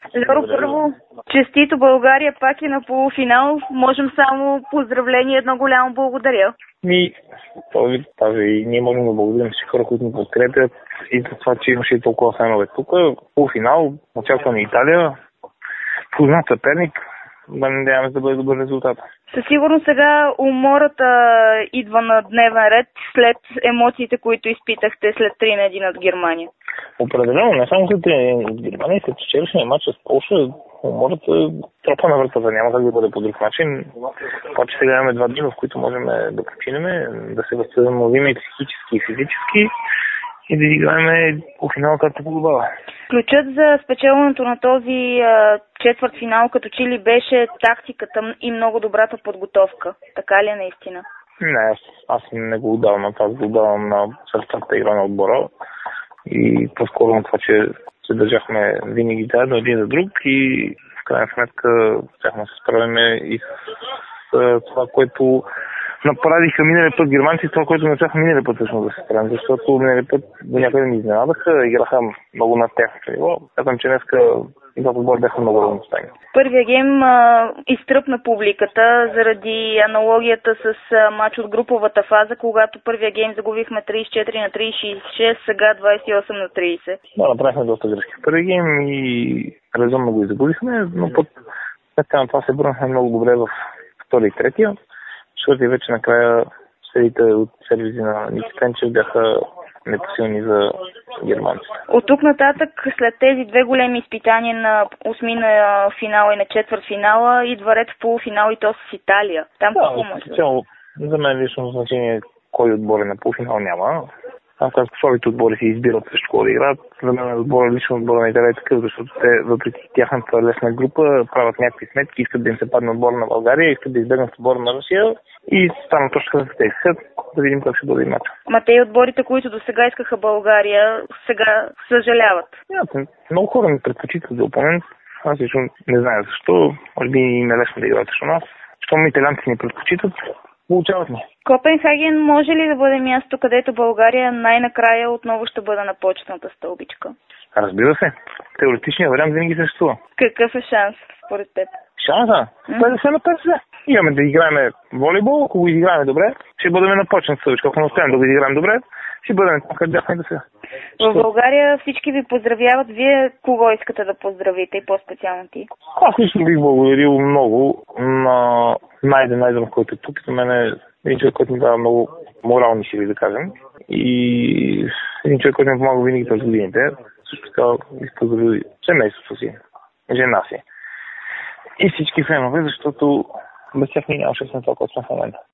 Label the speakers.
Speaker 1: Леро, първо, честито, България пак е на полуфинал. Можем само поздравление, едно голямо благодаря.
Speaker 2: Тази ние можем да благодарим всички хора, които ни подкрепят и за това, че имаше и толкова фенове. Тук полуфинал, очакваме Италия, познат съперник, да не надяваме да бъде добър резултат.
Speaker 1: Със сигурност сега умората идва на дневен ред след емоциите, които изпитахте след 3-1 от Германия.
Speaker 2: Определено, не само след 3-1 от Германия, след вчерашния матч с Полша, умората тропа на вратата, няма как да бъде по друг начин. Обаче сега имаме 2 дни, в които можем да починем, да се възстановим и психически и физически и да играем по финал както подобава.
Speaker 1: Ключът за спечелването на този четвъртфинал като че ли беше тактиката и много добрата подготовка. Така ли е наистина?
Speaker 2: Не, аз не го отдавам на това, го отдавам на сърцата игра на отбора и по-скоро на това, че се държахме винаги заедно един за друг и в крайна сметка успяхме да се справим и с това, което направиха миналия път германци, това, което не успяха миналия път всъщност да се справим, защото миналия път до някъде ни изненадаха, играха много над тяхното ниво. Смятам, че днеска и двата отбора бяха много равностойни.
Speaker 1: Първия гейм изтръпна публиката заради аналогията с мач от груповата фаза, когато първия гейм загубихме 34-36, сега 28-30.
Speaker 2: Да, направихме доста грешки в първия гейм и резонно го изгубихме, но път след това се върнахме много добре в втори и третия. Четвърти вече накрая сериите от сервизи на Ники Пенчев бяха непосилни за германците.
Speaker 1: От тук нататък, след тези 2 големи изпитания на осмина финала и на четвъртфинала, идва ред в полуфинал и то с Италия. Там какво може?
Speaker 2: За мен лично значение кой отбор е на полуфинал няма. Там казах, слабите отбори си избират също кого да играят. За мен лично отбора на Италия е такъв, защото те, въпреки тяхната лесна група, правят някакви сметки, искат да им се падне отбора на България, искат да избегнат отбора на Русия и стана точно за тези. Да видим как ще бъде матч.
Speaker 1: Ма те и отборите, които до сега искаха България, сега съжаляват.
Speaker 2: Много хора ми предпочитат за опонент. Аз лично не знам защо. Може би им е лесно да играят срещу нас. Щом италианци ни предпочитат, получават ни.
Speaker 1: Копенхаген може ли да бъде място, където България най-накрая отново ще бъде на почетната стълбичка?
Speaker 2: Разбира се. Теоретичният вариант винаги съществува.
Speaker 1: Какъв е шанс според теб?
Speaker 2: Шанса? 50 на 50. Имаме да играем волейбол, ако го изиграем добре, ще бъдем на почетната стълбичка. Ако не успеем да го изиграем добре, ще бъдем там, къде бяхме и до сега.
Speaker 1: В България всички ви поздравяват. Вие кого искате да поздравите и по-специално ти?
Speaker 2: Аз лично бих благодарил много на Найден, който е тук. За мен е един човек, който ми дава много морални сили, да кажем. И един човек, който ми помага винаги през годините. Също така изпоздрави семейството си, жена си и всички фенове, защото без тях ние нямаше да сме това, което сме в момента.